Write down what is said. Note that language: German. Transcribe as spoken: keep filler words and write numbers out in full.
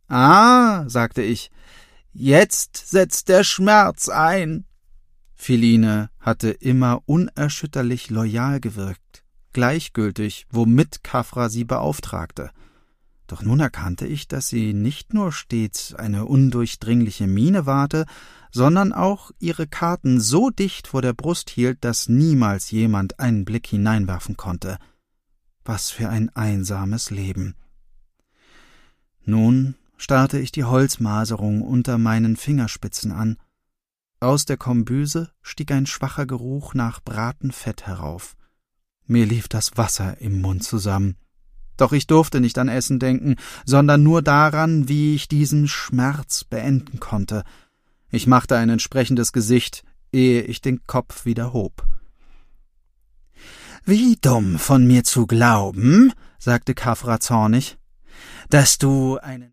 »Ah«, sagte ich, »jetzt setzt der Schmerz ein.« Philine hatte immer unerschütterlich loyal gewirkt, gleichgültig, womit Khafra sie beauftragte. Doch nun erkannte ich, dass sie nicht nur stets eine undurchdringliche Miene wahrte, sondern auch ihre Karten so dicht vor der Brust hielt, dass niemals jemand einen Blick hineinwerfen konnte. Was für ein einsames Leben! Nun starrte ich die Holzmaserung unter meinen Fingerspitzen an. Aus der Kombüse stieg ein schwacher Geruch nach Bratenfett herauf. Mir lief das Wasser im Mund zusammen. Doch ich durfte nicht an Essen denken, sondern nur daran, wie ich diesen Schmerz beenden konnte. Ich machte ein entsprechendes Gesicht, ehe ich den Kopf wieder hob. »Wie dumm von mir zu glauben«, sagte Khafra zornig, »dass du einen